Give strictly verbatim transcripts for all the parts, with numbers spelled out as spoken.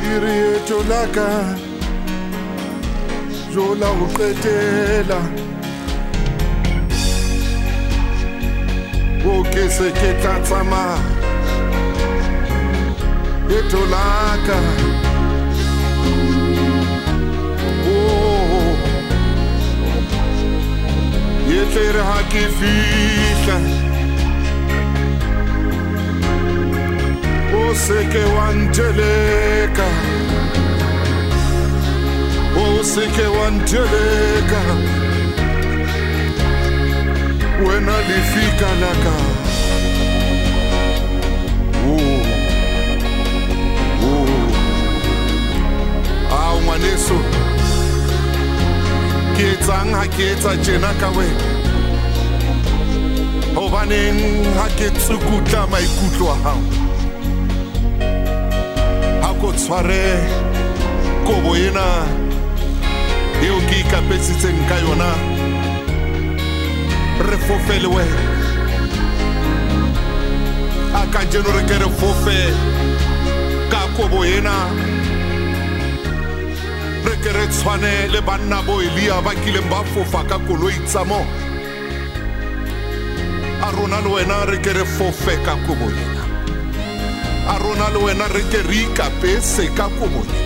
Leeto la ka Jola ho qetela O ke se ke tla tsamaya Leeto la ka Oh Yetlere ha ke fihla O se ke wa nteleka O se ke wa nteleka Wena lifika la ka Oh Oh Ah ngwaneso Ke etsang ha ke etsa tjena ka wena Hobaneng ha ke tsukutla maikutlo a hao Ko tshware kobo ena eo ke ikapetsitseng ka yona re fofele we a ka jeno re ke re fofe ka kobo ena re ke re tshwane le banna bo Elia ba kileng ba fofa ka koloi tsa mo a rona le wena re ke re fofe ka kobo ena a rona le wena re ke re ikapese ka kobo ena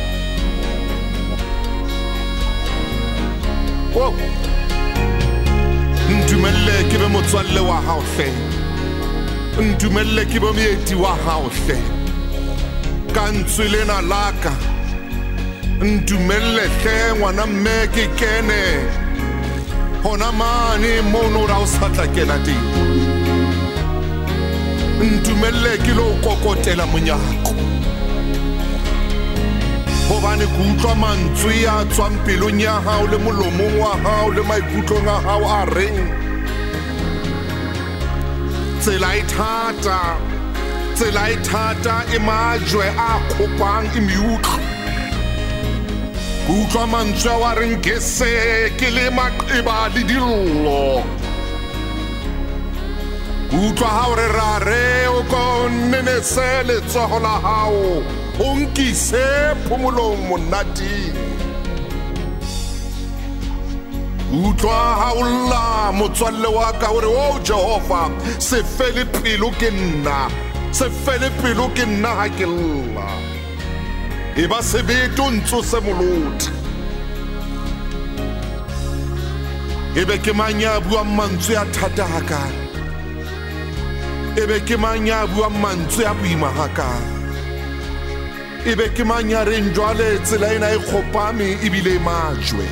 oh ntumelle ke be motswalle wa hao hle ntumelle ke be moeti wa hao hle ka ntswelena laka ntumelle hle ngwana mme ke kene hona mane mono ra o satla kena teng ntumelle ke lo kokotela monyako hobane ke utlwa mantswe a tswang pelong ya hao le molomong wa hao le maikutlong a hao a reng tsela e thata tsela e thata e majwe a khopang e miutlwa ke utlwa mantswe a wa reng ke se ke le maqeba le dillo Utlwa hao re rare o konene se letsoho la hao o nkise phomolong monating Utlwa hao lla motswalle wa ka hore o Jehova se fele pelo ke nna se fele pelo ke nna ha ke lla e ba sebeto ntso se molota e be ke manya bua mantswe a thata hakana Ebe ke manya bua mantswe a boima haka Ebe ke manya re njwale tsela ena e khopame ebile majwe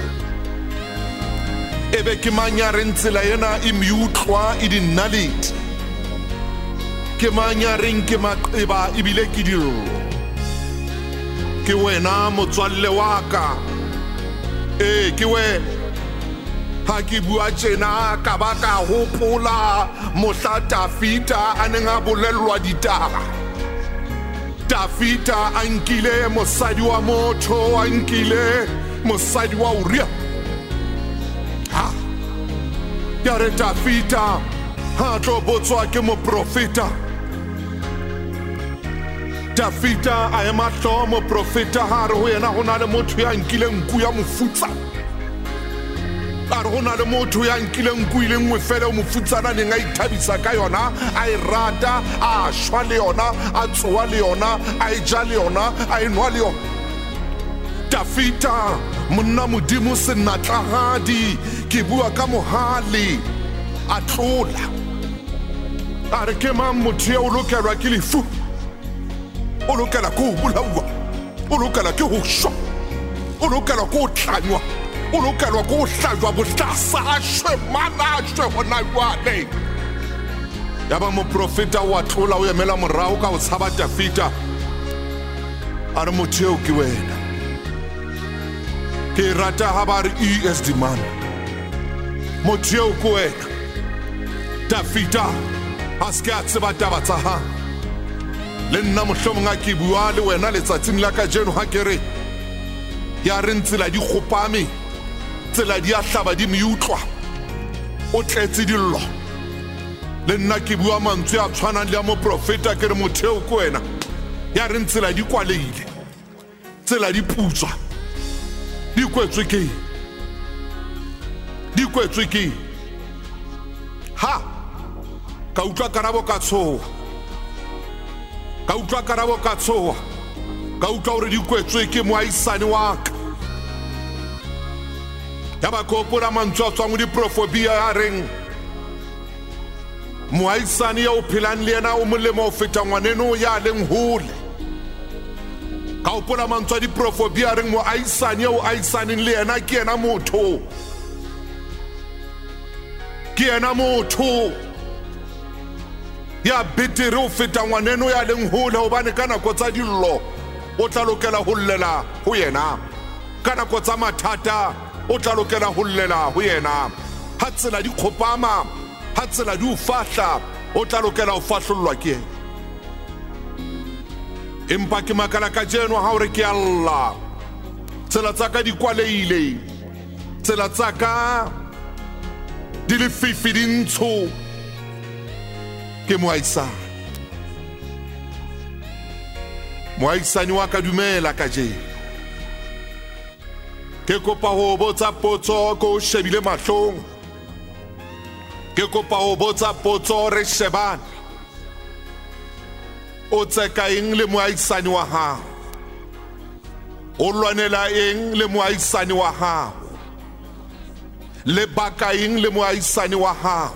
Ebe ke manya re tsela ena e miutlwa e dinalete Ke manya re nke maqeba ebile ke dillo Ke wena motswalle wa ka Eh ke wena Ha ke bua tjena ka ba ka hopola mohla Dafita a neng a bolellwa ditaba Dafita a nkile mosadi wa motho a nkile mosadi wa Uria ha ya re Dafita ha tlo botswa ke moprofeta Dafita a ema hlo moprofeta ha re ho yena hona le motho ya nkile nku ya mofutsa Are hona le motho ya nkile nku ile nngwe fela o mofutsana neng a ithabisa ka yona a e rata a shwa le yona a tsoa le yona a e ja le yona a e nwa le yona Dafita monna modimo senatlahadi ke bua ka mohale a tlola a re ke mang motho ya o lokelwa ke lefu o lokela ke ho bolawa o lokela ke ho shwa o lokela ke ho tlanywa o lokelwa ke ho hlajwa bohlasa a shwe mana a shwe hona jwale ya ba moprofeta wa tlola o emela morao ka ho tshaba Dafita a re motho eo ke wena ke rata ha ba re E S D man motho eo ke wena Dafita a se ke a tseba taba tsa ha le nna mohlomong a ke bua le wena letsatsing la ka jeno ha ke re ya re ntsela di khopame tsela di a hlaba di miutlwa o tletse dillo le nna ke bua mantswe a tshwanang le a moprofeta ke re motheo ko wena ya re ntsela di kwaleile tsela di putswa di kwetswe ke di kwetswe ke ha ka utlwa karabo ka tshoa ka utlwa karabo ka tshoa ka utlwa hore di kwetswe ke moahisane wa ka ya ba kopola mantswe a tswang ho diprofobia ya reng moahisane ya o phelang le yena o molemo o feta ngwaneno ya leng hole ka opola mantswe a diprofobia ya reng moahisane ya o ahisaneng le yena ke yena motho ke yena motho ya betere o feta ngwaneno ya leng hole hobane ka nako tsa dillo o tla lokela ho llela ho yena ka nako tsa mathata o tla lokela ho llela ho yena ha tsela di khopama ha tsela di o fahla o tla lokela ho fahlollwa ke yena empa ke makala ka jeno ha hore ke Allah tsela tsa ka di kwaleile tsela tsa ka di le fifi di ntsho ke moahisane moahisane wa ka dumela ka jeno ke kopa ho botsa potso ko shebile mahlong ke kopa ho botsa potso re shebane o tseka eng le moahisane wa hao o lwanela eng le moahisane wa hao le baka eng le moahisane wa hao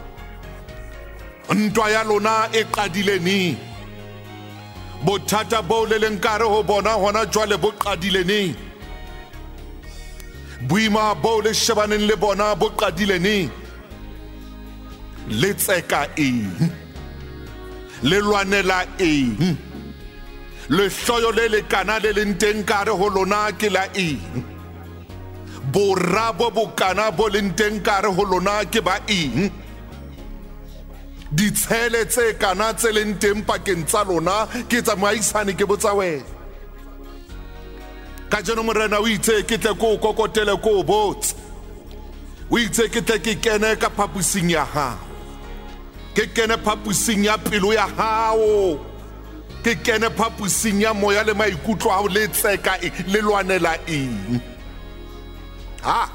ntwa ya lona e qadile ni bothata bo le leng kare ho bona hona jwale bo qadile ni boima bo le shebaneng le bona bo qadile ni le tseka eng le lwanela eng le hloyo le le kana le leng teng kare ho lona ke la eng borabo bokana bo leng teng kare ho lona ke ba eng ditshele tse kana tse leng teng pakeng tsa lona ke tsa moahisane ke botsa wena ka jeno morena o itse ke tle ko kokotele ko botse o itse ke tle ke kene ka phapusing ya hao ke kene phapusing ya pelo ya hao ke kene phapusing ya moya le maikutlo a ho le tseka le lwanela eng ha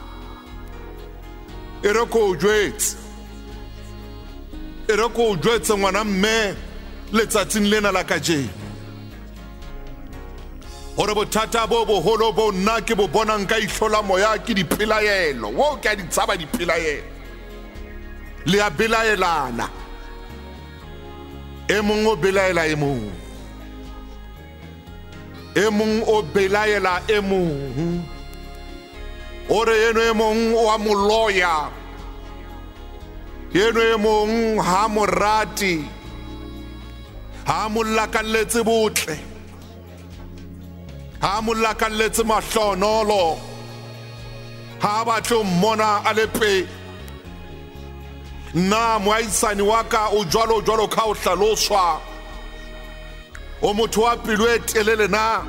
ere ko jwetse ere ko jwetse ngwana mme letsatsing lena la kajeno hore bothata bo boholo bo nna ke bo bonang ka ihlola moya ke dipelaelo wo ke a di tsaba dipelaelo le a belaelana e mong o belaela e mong e mong o belaela e mong ore eno e mong o a moloya eno e mong ha morati ha mollakalletse botle ha mollakalletse mahlonolo ha batlo mmona a le pe na moahisane wa ka o jwalo jwalo ka o hlaloswa o motho wa pelo e telele na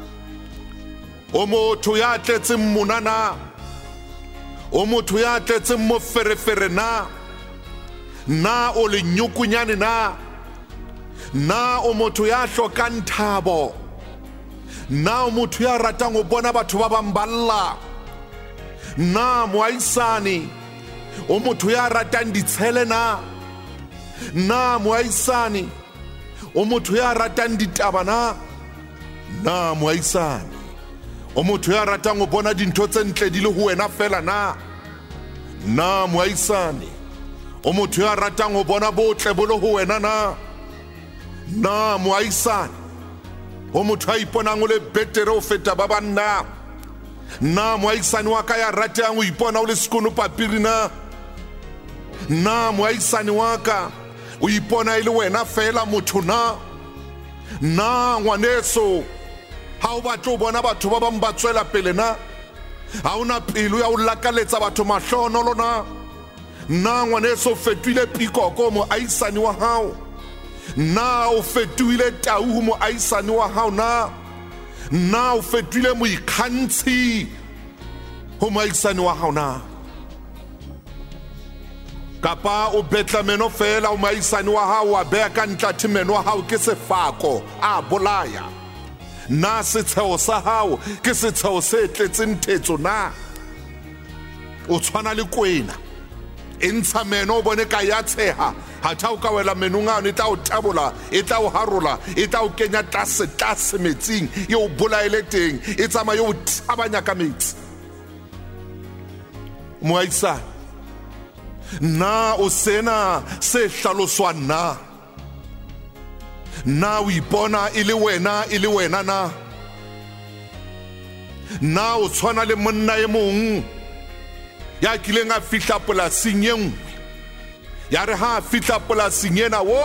o motho ya tletseng monana o motho ya tletseng moferefere na na o le nyukunyane na na o motho ya hlokang thabo na o motho ya ratang ho bona batho ba bang balla na moahisane o motho ya ratang ditshele na na moahisane o motho ya ratang ditaba na na moahisane o motho ya ratang ho bona dintho tse ntle di le ho wena fela na na moahisane o motho ya ratang ho bona botle bo le ho wena na na moahisane o motho a iponang o le betere ho feta ba banna na moahisane wa ka ya ratang ho ipona o le sekono papiri na na moahisane wa ka o ipona ile wena fela motho na na ngwaneso ha o batla ho bona batho ba bang ba tswela pele na ha ona pelo ya o lakaletsa batho mahlonolo na na ngwaneso fetwile pikoko moahisane wa hao na o fetwile tau moahisane wa hao na na o fetwile moikgantshi ho moahisane wa hao na kapa o betla meno fela o moahisane wa hao wa beha ka ntla thimeno wa hao ke sefako a bolaya na setsheo sa hao ke setsheo se tletseng thetso na o tshwana le kwena e ntsha meno o bone ka ya tsheha ha tha o ka wela menong a ne tla o tabola e tla o harola e tla o kenya tlase tlase metsing e o bolaele teng e tsama yo tabanya ka metsi moaisa na o sena se hlaloswang na na o ipona e le wena e le wena na na o tshwana le monna e mong ya kileng a fihla polasing e nngwe ya re ha a fihla polasing ena wo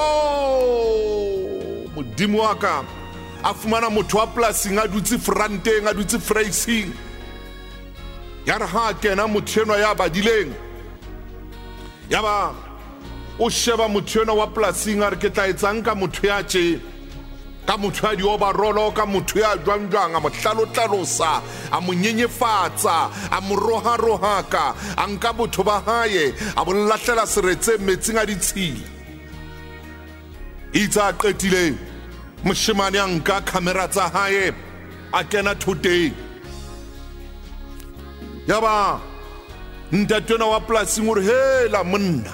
modimo wa ka a fumana motho wa polasing a dutse franteng a dutse freising ya re ha a kena motho enwa ya badileng ya ba o sheba motho enwa wa polasing a re ke tla etsang ka motho ya tje ka motho ya diobarolo ka motho ya jwangjwang a mo hlalotlalosa a mo nyenyefatsa a mo roharohaka a nka botho ba hae a bo lahlela seretse metsing a ditshila itse a qetile moshemane a nka camera tsa hae a kena thoteng ya ba ntate enwa wa polasing o re hela monna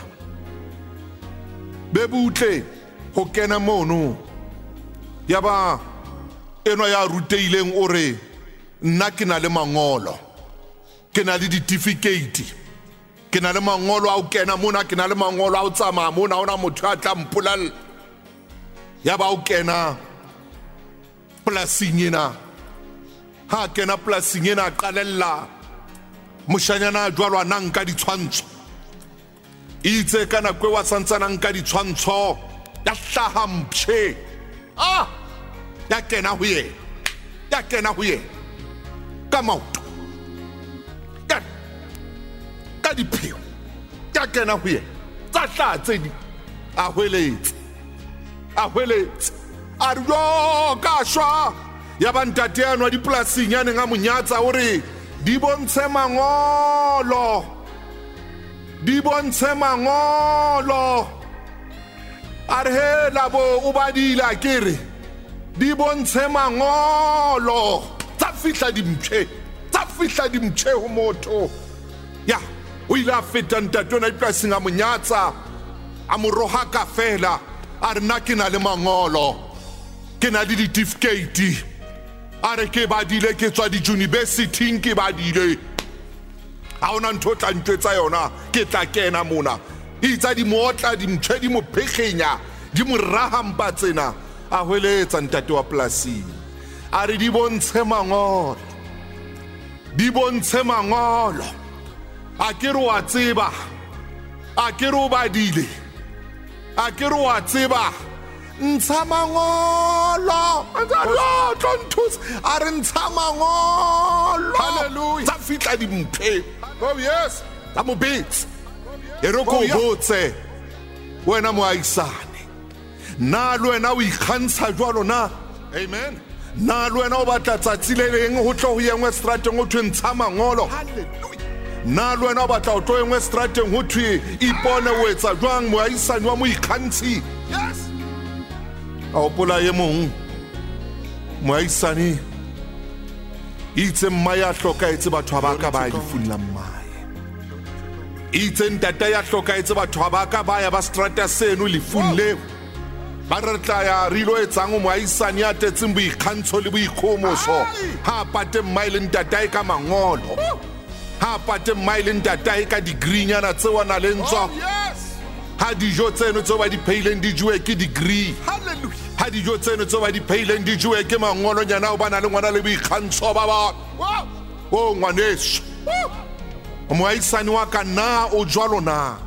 be butle go kena mono ya ba enwa ya ruteileng o re nna ke na le mangolo ke na le certificate ke na le mangolo a o kena mona ke na le mangolo a o tsamaya mona ona motho a tla mpolalla ya ba o kena polasing ena ha kena polasing ena a qalella moshanyana a jwalo a nka ditshwantsho itse kana kwe wa santsana nka ditshwantsho ya hlaha mpshe ah ya kena ho ye ya kena ho ye ka maoto ka ka dipheo ya kena ho ye tsa hlatse di a hweletse a hweletse a re yo ka shwa ya ba ntate yanwa dipolasing ya neng a monyatsa o re di bontshe mangolo di bontshe mangolo a re hela bo o badila ke re di bontshe mangolo tsa fihla dimpshe tsa fihla dimpshe ho motho ya o ile a feta ntate ona dipolasing a monyatsa a mo rohaka fela a re nna ke na le mangolo ke na le certificate a re ke badile ke tswa di-universityng ke badile ha ona ntho tla ntwetsa yona ke tla kena mona itsa di motla di mtshwe di mo phekgenya di mo rahampa tsena a hweletsa ntate wa polasing a re di bontshe mangolo di bontshe mangolo a ke re wa tseba a ke re o badile a ke re wa tseba ntsha mangolo a re ntsha mangolo hallelujah tsa fitla di mphe oh yes tsa mo betse e re ko botse wena moaisane na le wena o ikgantsha jwalo na amen na le wena o batla tsatsi le leng ho tlo ho yengwe strateng ho thwe ntsha mangolo hallelujah na le wena o batla ho tlo yengwe strateng ho thwe ipone o etsa jwang moaisane wa mo ikgantshi yes a opola ye mong moaisane itse mma ya hlokaetse batho ba ka ba difulla mmae itse ntata ya hlokaetse batho ba ka ba ya ba strata seno lefung leo ba re tla ya rilo etsang moaisane ya tetseng boikgantsho le boikgomoso ha pate mma ile ntata e ka mangolo ha pate mma ile ntata e ka degree nyana tse wana le ntso ha dijo tseno tse ba di pheileng di juwe ke degree hallelujah ha dijo tseno tse ba di pheileng di juwe ke mangolo nyana o bana le ngwana le boikgantsho ba ba o ngwaneso moaisane wa ka na o jwalo na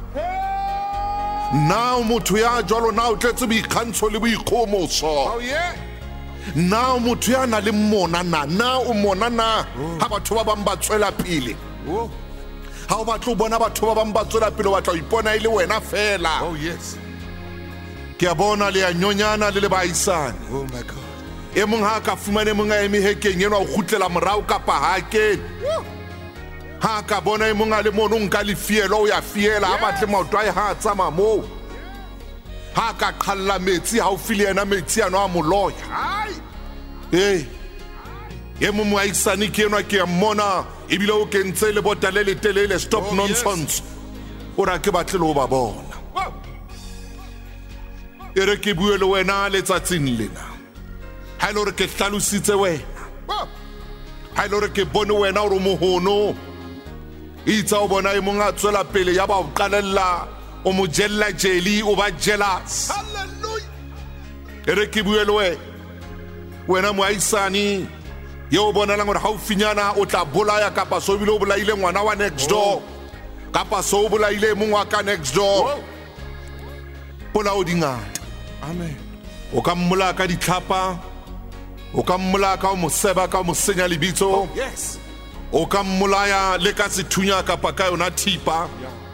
na motho ya jwalo na o tletse boikgantsho le boikgomoso na motho ya na le mona na na o mona na ha batho ba bang ba tswela pele ha o batla o bona batho ba bang ba tswela pele o batla o ipona ile wena fela oh yes ke a bona le ya nyonyana le le baisane oh my god e mong ha ka fumane mong a eme hekeng eno o khutlela morao ka pa hake ha ka bona e mong a le mono nka le fielo o ya fiela ha batle maoto a ha tsama mo ha ka qhalla metsi ha o file yena metsi ano a moloya hai eh ye mo moaisane ke enwa ke a mmona ebile o kentse le bota le letelele stop nonsense o ra ke batle le o ba bona e re ke bue le wena letsatsing lena ha ile re ke hlalositse wena ha ile re ke bone wena o re mohono itsa o bona e monga tswela pele ya ba o qalella o mo jella jeli o ba jealous hallelujah e re ke bue le wena wena moaisane ye o bona la gore ha o finyana o tla bolaya kapa so bile o bolaile ngwana wa next door kapa so o bolaile mongwa ka next door pola o dingata amen o ka mmola ka ditlhapa o ka mmola ka o moseba ka o mosenya lebitso yes o ka mmolaya le ka sethunya kapa ka yona thipa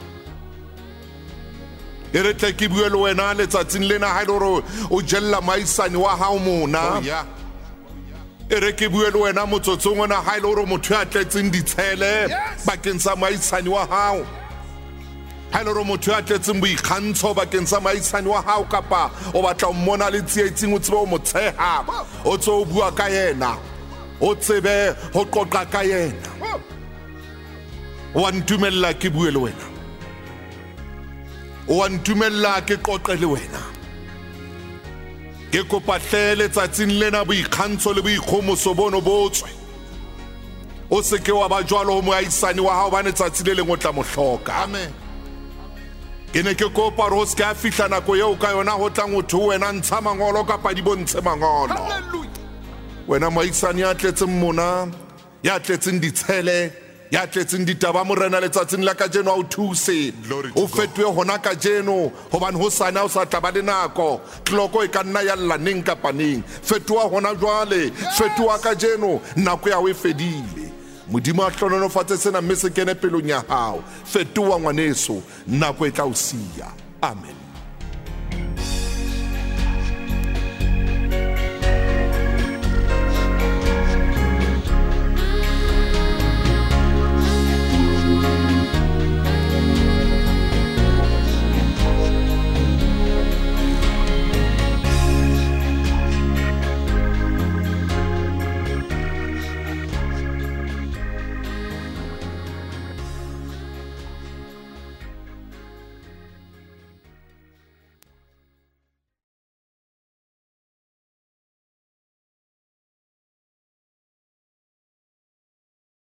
e re tle ke bue le wena letsatsing lena ha ile gore o jella maisane wa hao mona e re ke bue le wena motsotsong ona ha ile gore motho a tletseng ditshele bakeng sa maisane wa hao ha ile gore motho a tletseng boikgantsho bakeng sa maisane wa hao kapa o batla o mmona le tsietsing o tsebe o motsheha o tso o bua ka yena o tsebe ho qoqa ka yena wa ntumella ke bue le wena wa ntumella ke qoqe le wena ke kopa hle letsatsing lena boikgantsho le boikgomoso bono botswe o se ke wa ba jwalo ho moaisane wa hao ba letsatsi le leng o tla mo hloka amen ke ne ke kopa re o se ka fihla nako eo ka yona ho tlang motho wena ntsha mangolo kapa di bontshe mangolo hallelujah wena moaisane ya tletseng mona ya tletseng ditshele ya tletseng ditaba morena letsatsing la ka jeno a o thuse o fetwe hona ka jeno hobane ho sana o sa taba le nako tloko e ka nna ya lla neng kapa neng fetwa hona jwale fetwa ka jeno nako ya o e fedile modimo a hlononofatse sena mme se kene pelong ya hao fetwa ngwaneso nako e tla o sia amen.